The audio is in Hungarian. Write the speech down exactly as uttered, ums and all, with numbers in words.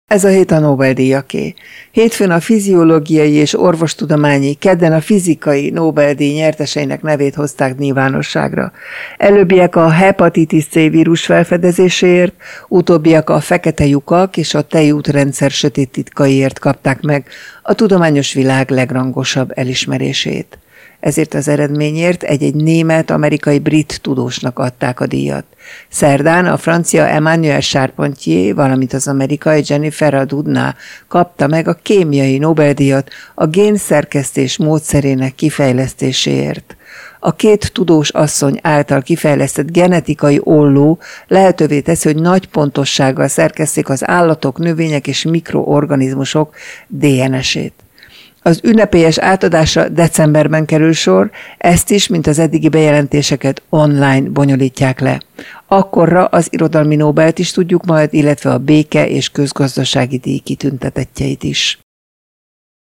Ez a hét a Nobel-díjaké. Hétfőn a fiziológiai és orvostudományi, kedden a fizikai Nobel-díj nyerteseinek nevét hozták nyilvánosságra. Előbbiek a hepatitis C vírus felfedezéséért, utóbbiak a fekete lyukak és a tejútrendszer sötét titkaiért kapták meg a tudományos világ legrangosabb elismerését. Ezért az eredményért egy-egy német-amerikai-brit tudósnak adták a díjat. Szerdán a francia Emmanuel Charpentier, valamint az amerikai Jennifer Doudna kapta meg a kémiai Nobel-díjat a génszerkesztés módszerének kifejlesztéséért. A két tudós asszony által kifejlesztett genetikai olló lehetővé teszi, hogy nagy pontossággal szerkesztik az állatok, növények és mikroorganizmusok dé en es-ét. Az ünnepélyes átadásra decemberben kerül sor, ezt is, mint az eddigi bejelentéseket online bonyolítják le. Akkorra az irodalmi Nobelt is tudjuk majd, illetve a béke és közgazdasági díj kitüntetettjeit is.